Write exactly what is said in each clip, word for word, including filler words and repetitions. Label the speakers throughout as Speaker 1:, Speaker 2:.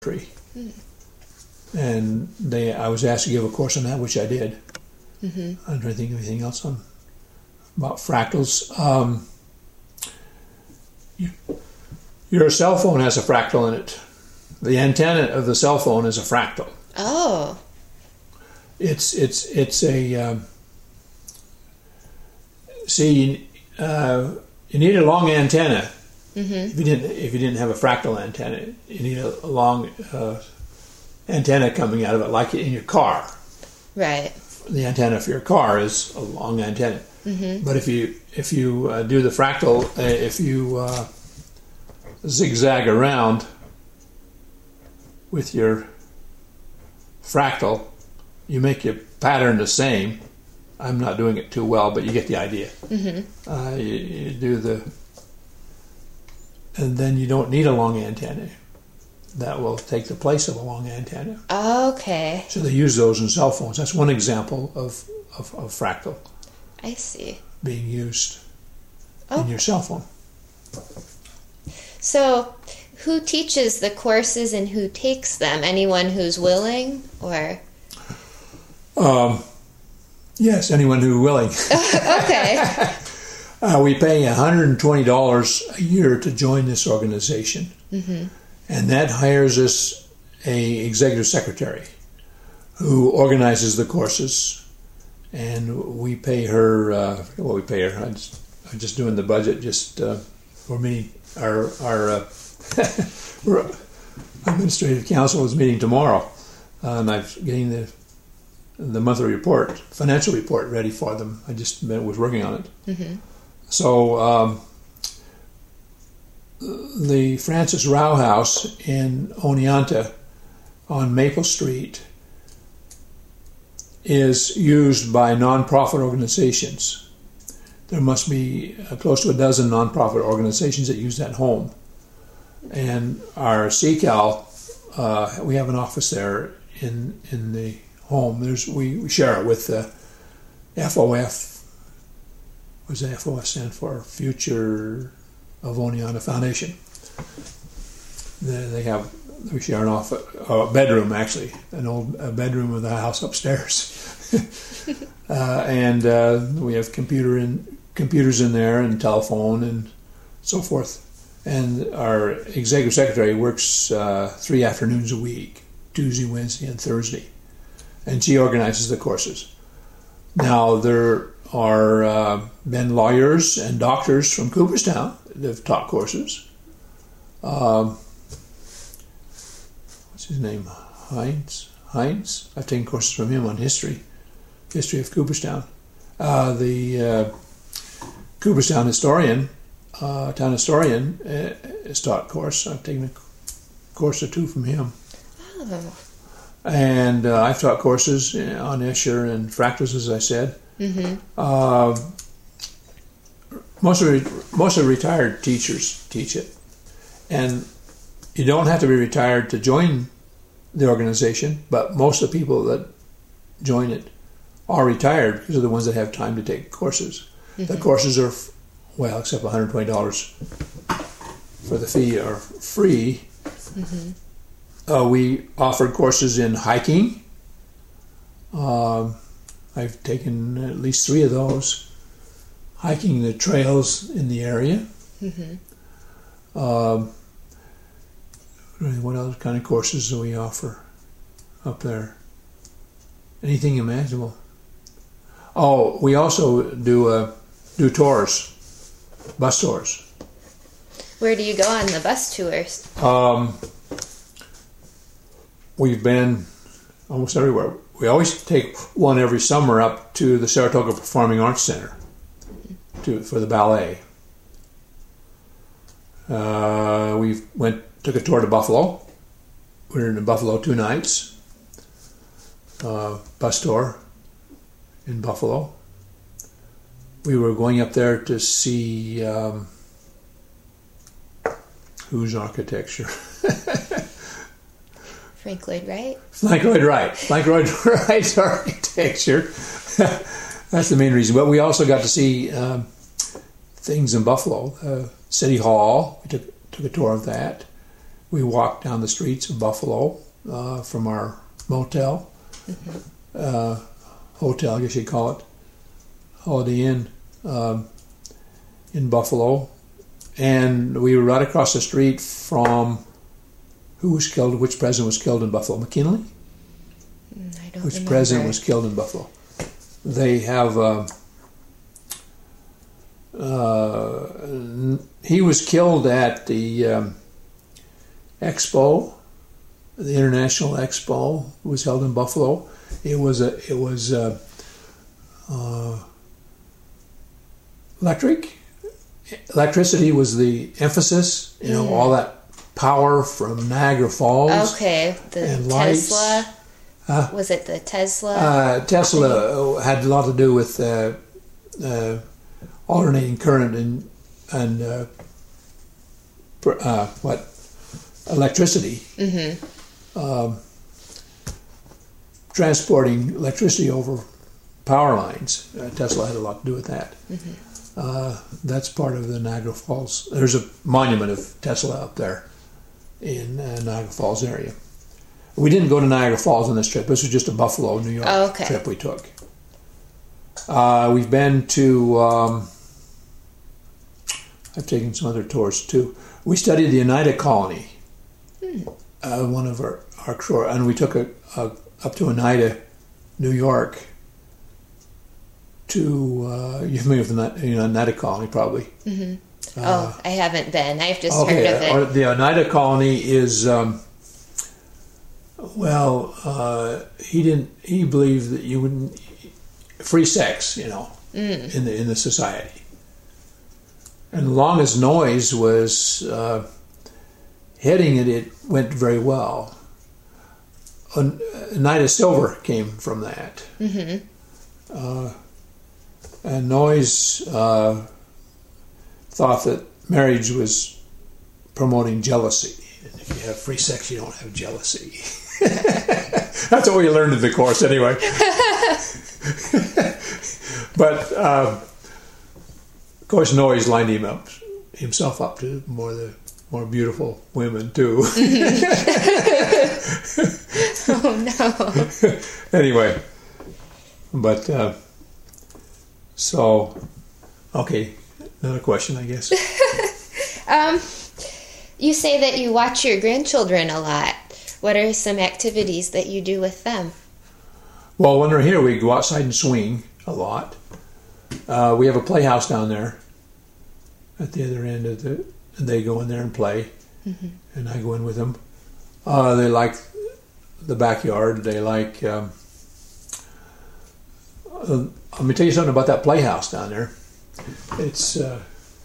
Speaker 1: tree. Mm. And they, I was asked to give a course on that, which I did. Mm-hmm. I'm trying to think of anything else on about fractals. Um, you, your cell phone has a fractal in it. The antenna of the cell phone is a fractal.
Speaker 2: Oh.
Speaker 1: It's it's it's a um, see. Uh, you need a long antenna. Mm-hmm. If you didn't if you didn't have a fractal antenna, you need a, a long uh, antenna coming out of it, like in your car.
Speaker 2: Right.
Speaker 1: The antenna for your car is a long antenna. Mm-hmm. But if you if you uh, do the fractal, uh, if you uh, zigzag around with your fractal, you make your pattern the same. I'm not doing it too well, but you get the idea. Mm-hmm. Uh, you, you do the, and then you don't need a long antenna. That will take the place of a long antenna.
Speaker 2: Okay.
Speaker 1: So they use those in cell phones. That's one example of, of, of fractal.
Speaker 2: I see.
Speaker 1: Being used
Speaker 2: oh.
Speaker 1: in your cell phone.
Speaker 2: So, who teaches the courses and who takes them? Anyone who's willing, or?
Speaker 1: Um, yes, anyone who's willing.
Speaker 2: Okay.
Speaker 1: uh, we pay one hundred twenty dollars a year to join this organization. Mm-hmm. And that hires us a executive secretary who organizes the courses, and we pay her. Uh, I forget what we pay her. I'm just, I'm just doing the budget. Just uh, for meeting our our uh, administrative council is meeting tomorrow, uh, and I'm getting the the monthly report, financial report, ready for them. I just was working on it. Mm-hmm. So. Um, The Francis Rao House in Oneonta on Maple Street is used by nonprofit organizations. There must be close to a dozen nonprofit organizations that use that home. And our C CAL, uh, we have an office there in in the home. There's we, we share it with the F O F. What does the F O F stand for? Future of Oneonta Foundation. They have, we share an off a bedroom, actually, an old a bedroom of the house upstairs, uh, and uh, we have computer in computers in there and telephone and so forth. And our executive secretary works uh, three afternoons a week, Tuesday, Wednesday, and Thursday, and she organizes the courses. Now there are uh, been lawyers and doctors from Cooperstown that have taught courses. Um, what's his name? Heinz? Heinz? I've taken courses from him on history, history of Cooperstown. Uh, the uh, Cooperstown historian, uh, town historian, uh, has taught course. I've taken a course or two from him. Oh. And uh, I've taught courses on Escher and fractals, as I said. Mm-hmm. Uh, most of re- most of the retired teachers teach it, and you don't have to be retired to join the organization. But most of the people that join it are retired because they're the ones that have time to take courses. Mm-hmm. The courses are, well, except one hundred twenty dollars for the fee, are free. Mm-hmm. Uh, we offered courses in hiking. Um, I've taken at least three of those, hiking the trails in the area. Mm-hmm. Um, what other kind of courses do we offer up there? Anything imaginable. Oh, we also do uh, do tours, bus tours.
Speaker 2: Where do you go on the bus tours?
Speaker 1: Um, we've been almost everywhere. We always take one every summer up to the Saratoga Performing Arts Center to for the ballet. Uh, we went took a tour to Buffalo. We were in Buffalo two nights. Uh, bus tour in Buffalo. We were going up there to see um, whose architecture.
Speaker 2: Frank Lloyd Wright?
Speaker 1: Frank Lloyd Wright. Frank Lloyd Wright's architecture. That's the main reason. But we also got to see um, things in Buffalo. Uh, City Hall. We took took a tour of that. we walked down the streets of Buffalo uh, from our motel, mm-hmm. uh, hotel, I guess you'd call it, Holiday Inn um, in Buffalo. And we were right across the street from who was killed, which president was killed in Buffalo? McKinley?
Speaker 2: I don't
Speaker 1: Which
Speaker 2: remember.
Speaker 1: president was killed in Buffalo? They have... Uh, uh, he was killed at the um, Expo, the International Expo was held in Buffalo. It was a, it was uh, uh, electric. Electricity was the emphasis. You know, mm. all that power from Niagara Falls.
Speaker 2: Okay, the
Speaker 1: and
Speaker 2: Tesla.
Speaker 1: Uh,
Speaker 2: was it the Tesla?
Speaker 1: Uh, Tesla had a lot to do with uh, uh, alternating current and and uh, uh, what electricity.
Speaker 2: Mm-hmm.
Speaker 1: Um, transporting electricity over power lines. Uh, Tesla had a lot to do with that.
Speaker 2: Mm-hmm.
Speaker 1: Uh, that's part of the Niagara Falls. There's a monument of Tesla up there in uh, Niagara Falls area. We didn't go to Niagara Falls on this trip. This was just a Buffalo, New York
Speaker 2: oh, okay.
Speaker 1: trip we took. Uh, we've been to... Um, I've taken some other tours too. We studied the Oneida Colony.
Speaker 2: Hmm.
Speaker 1: Uh, one of our, our tour, and we took a, a up to Oneida, New York. To uh, you're familiar with the you know, Oneida Colony, probably.
Speaker 2: Mm-hmm.
Speaker 1: Uh,
Speaker 2: oh, I haven't been. I've just
Speaker 1: okay,
Speaker 2: heard of it.
Speaker 1: The Oneida Colony is um, well. Uh, he didn't. He believed that you wouldn't free sex, you know,
Speaker 2: mm.
Speaker 1: in the in the society. And as long as Noyes was uh, heading it, it went very well. Oneida Silver came from that.
Speaker 2: Mm-hmm.
Speaker 1: Uh, and Noyes uh, thought that marriage was promoting jealousy. And if you have free sex, you don't have jealousy. That's what we learned in the course, anyway. But uh, of course, Noyes lined him up, himself up to more the more beautiful women too.
Speaker 2: Oh no!
Speaker 1: Anyway, but uh, so okay, another question, I guess.
Speaker 2: um, you say that you watch your grandchildren a lot. What are some activities that you do with them?
Speaker 1: Well, when they're here, we go outside and swing a lot. Uh, we have a playhouse down there at the other end of the. And they go in there and play, mm-hmm. and I go in with them. Uh, they like the backyard. They like. Um, uh, let me tell you something about that playhouse down there. It's uh,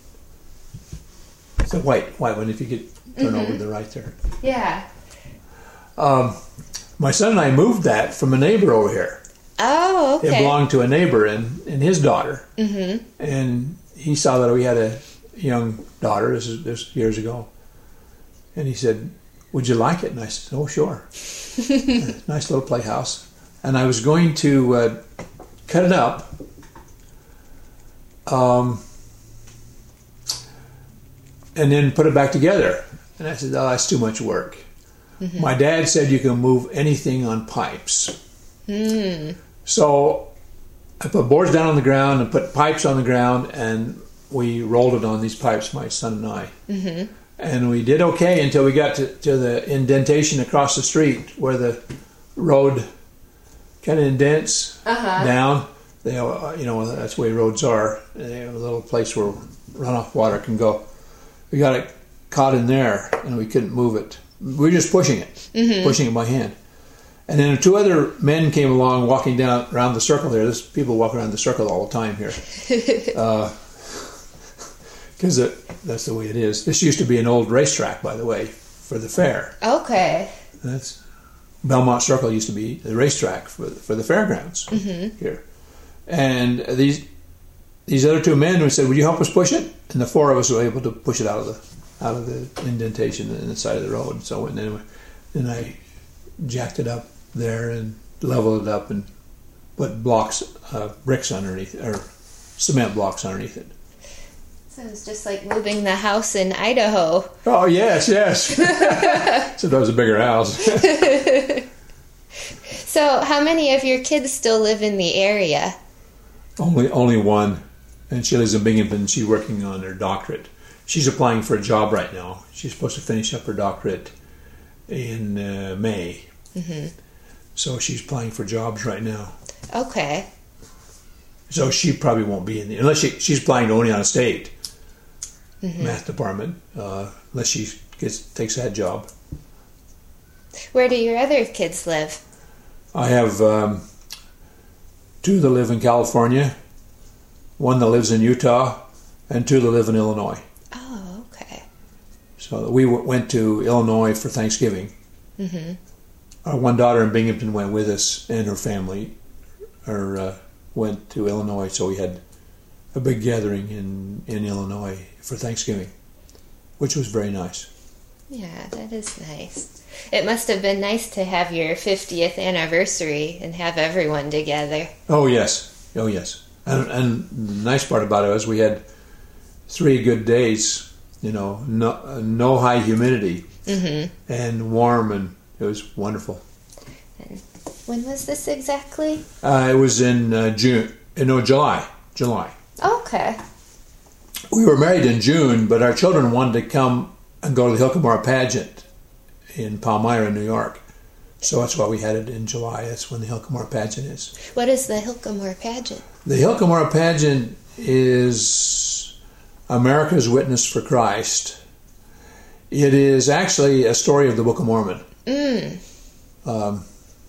Speaker 1: it's a white white one. If you could turn mm-hmm. over to the right there.
Speaker 2: Yeah.
Speaker 1: Um, my son and I moved that from a neighbor over here.
Speaker 2: Oh, okay.
Speaker 1: It belonged to a neighbor and, and his daughter.
Speaker 2: Mm-hmm. And
Speaker 1: he saw that we had a young daughter. This is this years ago, and he said, "Would you like it?" And I said, "Oh, sure." Nice little playhouse. And I was going to uh, cut it up, um, and then put it back together. And I said, "Oh, that's too much work." Mm-hmm. My dad said you can move anything on pipes.
Speaker 2: Mm.
Speaker 1: So I put boards down on the ground and put pipes on the ground, and we rolled it on these pipes, my son and I.
Speaker 2: Mm-hmm.
Speaker 1: And we did okay until we got to, to the indentation across the street where the road kind of indents
Speaker 2: uh-huh.
Speaker 1: down. They, you know, that's the way roads are. They have a little place where runoff water can go. We got it caught in there, and we couldn't move it. We were just pushing it,
Speaker 2: mm-hmm.
Speaker 1: pushing it by hand. And then two other men came along walking down around the circle there. There's people walk around the circle all the time here. uh, Because that's the way it is. This used to be an old racetrack, by the way, for the fair.
Speaker 2: Okay.
Speaker 1: That's Belmont Circle used to be the racetrack for for the fairgrounds
Speaker 2: mm-hmm.
Speaker 1: here. And these these other two men who said, "Would you help us push it?" And the four of us were able to push it out of the out of the indentation in the side of the road. And so anyway, then I jacked it up there and leveled it up and put blocks, uh, bricks underneath or cement blocks underneath it.
Speaker 2: So it's just like moving the house in Idaho.
Speaker 1: Oh, yes, yes. So that was a bigger house.
Speaker 2: So how many of your kids still live in the area?
Speaker 1: Only only one. And she lives in Binghamton. She's working on her doctorate. She's applying for a job right now. She's supposed to finish up her doctorate in uh, May. Mm-hmm. So she's applying for jobs right now.
Speaker 2: Okay.
Speaker 1: So she probably won't be in the... Unless she, she's applying to only on a state mm-hmm. math department. Uh, unless she gets takes that job.
Speaker 2: Where do your other kids live?
Speaker 1: I have um, two that live in California, one that lives in Utah, and two that live in Illinois.
Speaker 2: Oh, okay.
Speaker 1: So we w- went to Illinois for Thanksgiving. Mm-hmm. Our one daughter in Binghamton went with us, and her family or, uh, went to Illinois, so we had a big gathering in, in Illinois for Thanksgiving, which was very nice.
Speaker 2: Yeah, that is nice. It must have been nice to have your fiftieth anniversary and have everyone together.
Speaker 1: Oh, yes. Oh, yes. And, and the nice part about it was we had three good days, you know, no, no high humidity mm-hmm. and warm, and it was wonderful.
Speaker 2: And when was this exactly?
Speaker 1: Uh, it was in uh, June. No, July. July.
Speaker 2: Okay.
Speaker 1: We were married in June, but our children wanted to come and go to the Hilcomora pageant in Palmyra, New York. So that's why we had it in July. That's when the Hilcomora pageant is.
Speaker 2: What is the Hilcomora pageant?
Speaker 1: The Hilcomora pageant is America's Witness for Christ. It is actually a story of the Book of Mormon. Mm. Um,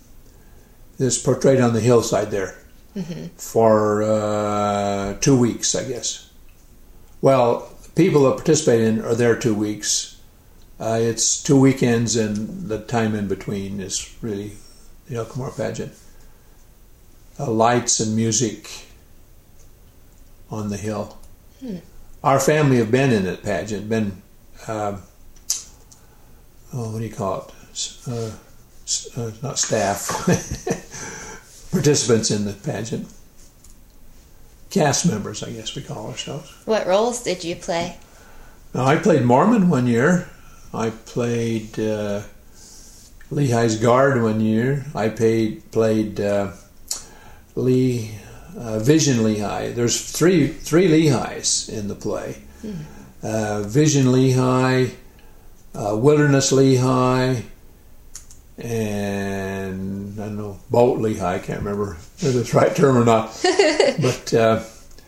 Speaker 1: it's portrayed on the hillside there mm-hmm. for uh, two weeks, I guess. Well, people that participate in are there two weeks. Uh, it's two weekends, and the time in between is really the Hilcomora pageant. Uh, lights and music on the hill. Hmm. Our family have been in that pageant, been, uh, oh, what do you call it? Uh, uh, not staff, participants in the pageant. Cast members, I guess we call ourselves.
Speaker 2: What roles did you play?
Speaker 1: Now, I played Mormon one year. I played uh, Lehi's guard one year. I paid, played uh, Lee, uh, Vision Lehi. There's three three Lehis in the play. Hmm. Uh, Vision Lehi, uh, Wilderness Lehi, and I don't know, Boat Lehi. I can't remember if it's the right term or not. But uh,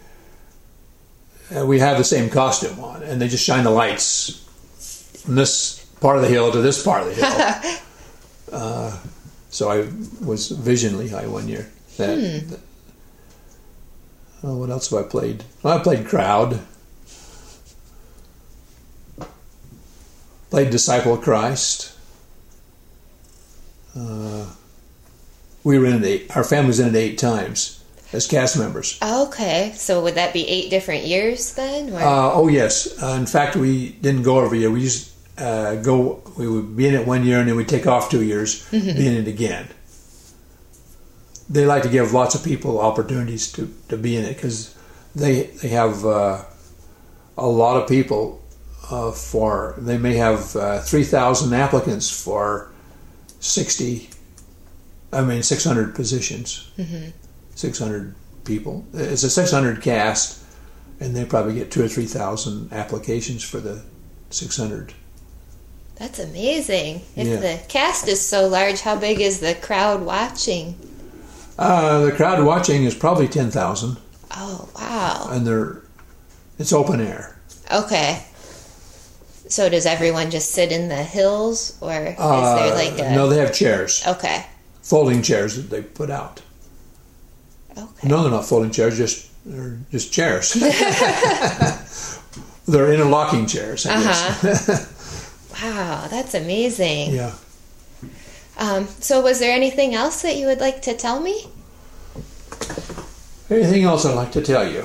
Speaker 1: we have the same costume on, and they just shine the lights from this part of the hill to this part of the hill. uh, so I was Vision Lehi one year. That, hmm. that, oh, what else have I played? Well, I played Crowd. Played Disciple of Christ. Uh, we were in it eight, our family was in it eight times as cast members.
Speaker 2: Okay, so would that be eight different years then? Or?
Speaker 1: Uh, oh yes. Uh, in fact, we didn't go every year. We used uh, go. We would be in it one year, and then we'd take off two years, mm-hmm. be in it again. They like to give lots of people opportunities to, to be in it because they they have uh, a lot of people uh, for. They may have uh, three thousand applicants for sixty. I mean six hundred positions. Mm-hmm. six hundred people. It's a six hundred cast, and they probably get two or three thousand applications for the six hundred.
Speaker 2: That's amazing. If
Speaker 1: yeah.
Speaker 2: the cast is so large, how big is the crowd watching?
Speaker 1: Uh, the crowd watching is probably ten thousand.
Speaker 2: Oh, wow.
Speaker 1: And they're it's open air.
Speaker 2: Okay. So does everyone just sit in the hills, or is
Speaker 1: uh,
Speaker 2: there like a...
Speaker 1: No, they have chairs.
Speaker 2: Okay.
Speaker 1: Folding chairs that they put out.
Speaker 2: Okay.
Speaker 1: No, they're not folding chairs, just they're just chairs. They're interlocking chairs, I
Speaker 2: uh-huh.
Speaker 1: guess.
Speaker 2: Wow, that's amazing.
Speaker 1: Yeah.
Speaker 2: Um, so was there anything else that you would like to tell me?
Speaker 1: Anything else I'd like to tell you?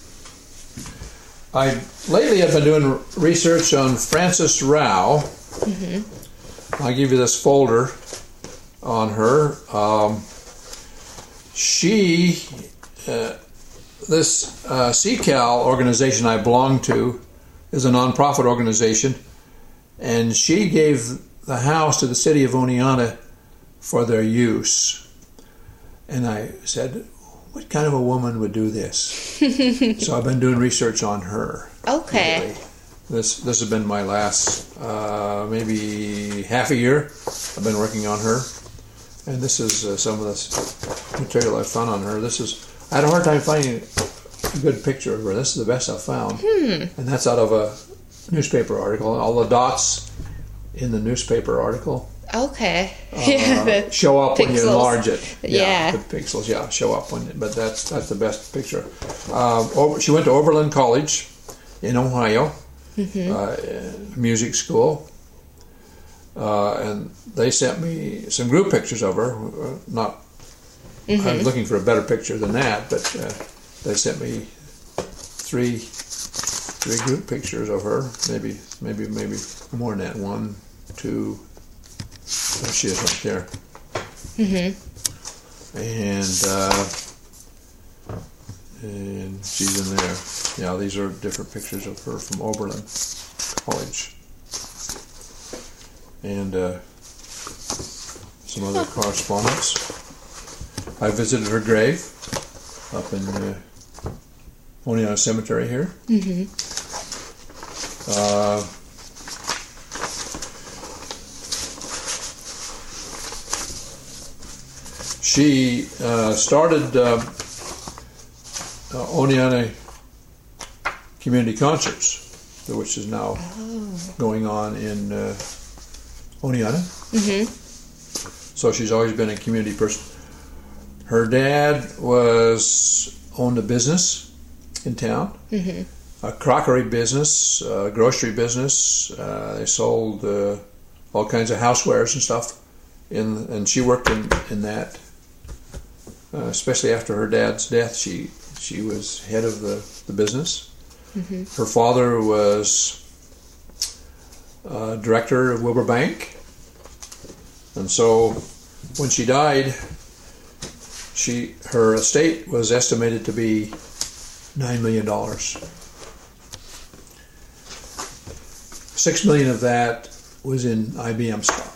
Speaker 1: I lately I've been doing research on Frances Rao. Mm-hmm. I'll give you this folder on her. Um, she uh, this uh, C CAL organization I belong to is a nonprofit organization, and she gave the house to the city of Oneonta for their use. And I said, what kind of a woman would do this? So I've been doing research on her.
Speaker 2: Okay.
Speaker 1: Lately. This this has been my last uh, maybe half a year. I've been working on her, and this is uh, some of the material I found on her. This is I had a hard time finding a good picture of her. This is the best I've found,
Speaker 2: Hmm.
Speaker 1: and that's out of a newspaper article. All the dots in the newspaper article
Speaker 2: Okay.
Speaker 1: uh,
Speaker 2: Yeah, the
Speaker 1: show up when you
Speaker 2: pixels.
Speaker 1: enlarge it.
Speaker 2: Yeah.
Speaker 1: the pixels. Yeah, show up when. But that's that's the best picture. Uh, over, she went to Oberlin College in Ohio.
Speaker 2: Mm-hmm.
Speaker 1: Uh, music school, uh, and they sent me some group pictures of her. Uh, not,
Speaker 2: Mm-hmm.
Speaker 1: I was looking for a better picture than that, but uh, they sent me three three group pictures of her. Maybe maybe maybe more than that. One, two. There she is right there.
Speaker 2: Mm-hmm.
Speaker 1: And uh, and she's in there. Yeah, these are different pictures of her from Oberlin College. And uh, some other correspondence. I visited her grave up in uh, Oneonta Cemetery here.
Speaker 2: Mm-hmm.
Speaker 1: Uh, she uh, started uh, uh, Oneonta Community Concerts, which is now
Speaker 2: Oh.
Speaker 1: going on in uh, Oneonta.
Speaker 2: Mm-hmm.
Speaker 1: So she's always been a community person. Her dad was owned a business in town,
Speaker 2: Mm-hmm.
Speaker 1: a crockery business, a grocery business. Uh, they sold uh, all kinds of housewares and stuff, in, and she worked in, in that. Uh, especially after her dad's death, she she was head of the, the business.
Speaker 2: Mm-hmm.
Speaker 1: Her father was uh, director of Wilbur Bank, and so when she died, she her estate was estimated to be nine million dollars. Six million of that was in I B M stock.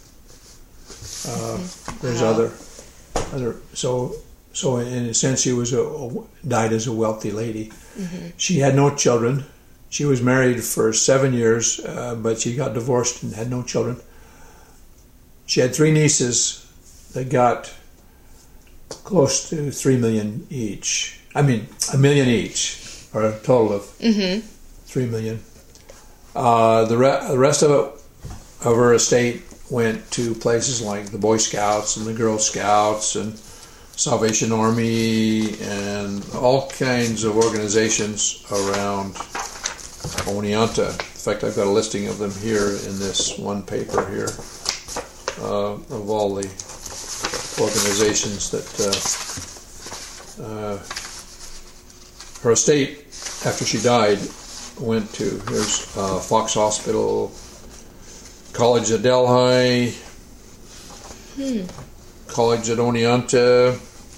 Speaker 1: Uh, there's
Speaker 2: Wow.
Speaker 1: other other so so in a sense she was a, a died as a wealthy lady.
Speaker 2: Mm-hmm.
Speaker 1: She had no children. She was married for seven years, uh, but she got divorced and had no children. She had three nieces that got close to three million each. I mean, a million each, or a total of
Speaker 2: Mm-hmm.
Speaker 1: three million. Uh, the, re- the rest of it, of her estate, went to places like the Boy Scouts and the Girl Scouts and Salvation Army and all kinds of organizations around Oneonta. In fact, I've got a listing of them here in this one paper here, uh, of all the organizations that uh, uh, her estate, after she died, went to. Here's uh, Fox Hospital, College at Delhi,
Speaker 2: Hmm.
Speaker 1: College at Oneonta,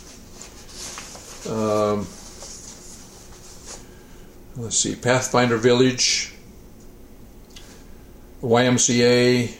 Speaker 1: um, let's see, Pathfinder Village, Y M C A,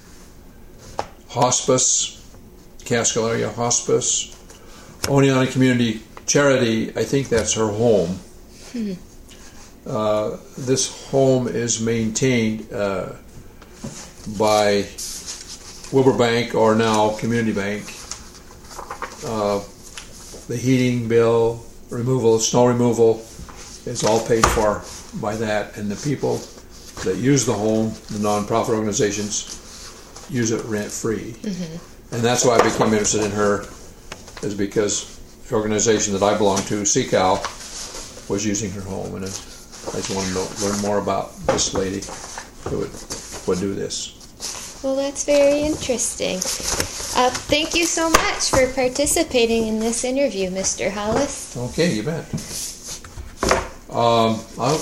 Speaker 1: Hospice, Catskill Area Hospice, Oneonta Community Charity. I think that's her home.
Speaker 2: Hmm.
Speaker 1: Uh, this home is maintained uh, by Wilbur Bank, or now Community Bank. Uh, the heating bill, removal, snow removal is all paid for by that, and the people that use the home, the non-profit organizations, use it rent-free.
Speaker 2: Mm-hmm.
Speaker 1: And that's why I became interested in her, is because the organization that I belong to, C CAL, was using her home, and I just wanted to learn more about this lady who would, would do this.
Speaker 2: Well, that's very interesting. Uh, thank you so much for participating in this interview, Mister Hollis.
Speaker 1: Okay, you bet. Um, I'll